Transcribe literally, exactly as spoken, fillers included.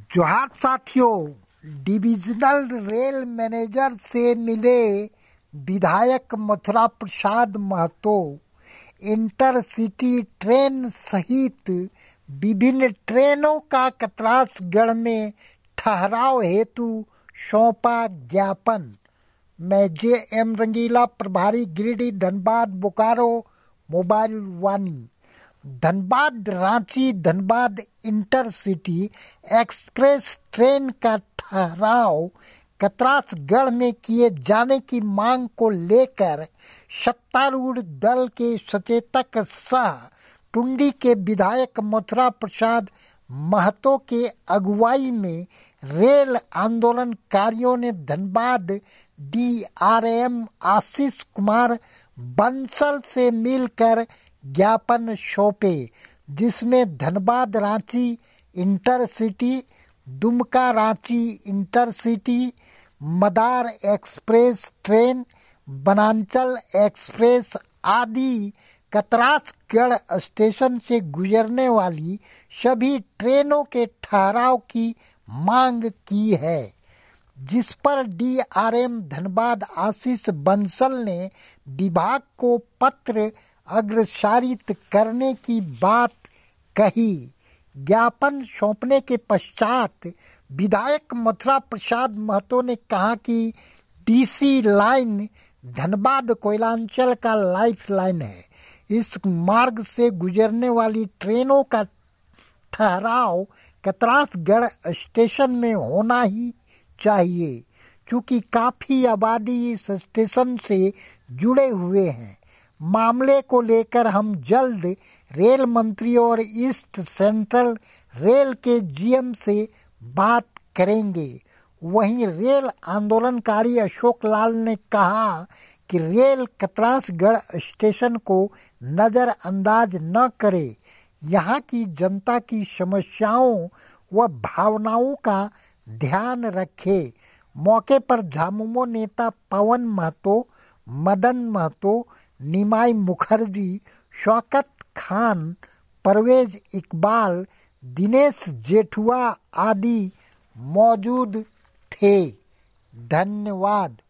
जोहार साथियों, divisional rail manager से मिले विधायक मथुरा प्रसाद महतो। इंटरसिटी ट्रेन सहित विभिन्न ट्रेनों का कतरासगढ़ में ठहराव हेतु सौंपा ज्ञापन। मैं जे एम रंगीला, प्रभारी Giridih, Dhanbad, Bokaro, mobile Vaani. Dhanbad Ranchi Dhanbad intercity express train का ठहराव कतरासगढ़ में किए जाने की मांग को लेकर सत्तारूढ़ दल के सचेतक सह टुंडी के विधायक मथुरा प्रसाद महतो के अगुवाई में रेल आंदोलनकारियों ने Dhanbad D R M Ashish Kumar Bansal से मिलकर ज्ञापन सौंपे, जिसमें Dhanbad Ranchi intercity, Dumka Ranchi intercity, Madar express train, Vananchal express आदि कतरासगढ़ स्टेशन से गुजरने वाली सभी ट्रेनों के ठहराव की मांग की है, जिस पर D R M Dhanbad Ashish Bansal ने विभाग को पत्र अग्रसारित करने की बात कही। ज्ञापन सौंपने के पश्चात विधायक मथुरा प्रसाद महतो ने कहा कि डीसी लाइन धनबाद कोयलांचल का लाइफ लाइन है। इस मार्ग से गुजरने वाली ट्रेनों का ठहराव कतरासगढ़ स्टेशन में होना ही चाहिए, क्योंकि काफी आबादी इस स्टेशन से जुड़े हुए हैं। मामले को लेकर हम जल्द रेल मंत्री और ईस्ट सेंट्रल रेल के जी एम से बात करेंगे। वहीं रेल आंदोलनकारी अशोक लाल ने कहा कि रेल कतरासगढ़ स्टेशन को नजरअंदाज न करे, यहाँ की जनता की समस्याओं व भावनाओं का ध्यान रखे। मौके पर झामुमो नेता पवन महतो, मदन महतो, निमाई मुखर्जी, शौकत खान, परवेज इकबाल, दिनेश जेठुआ आदि मौजूद थे। धन्यवाद।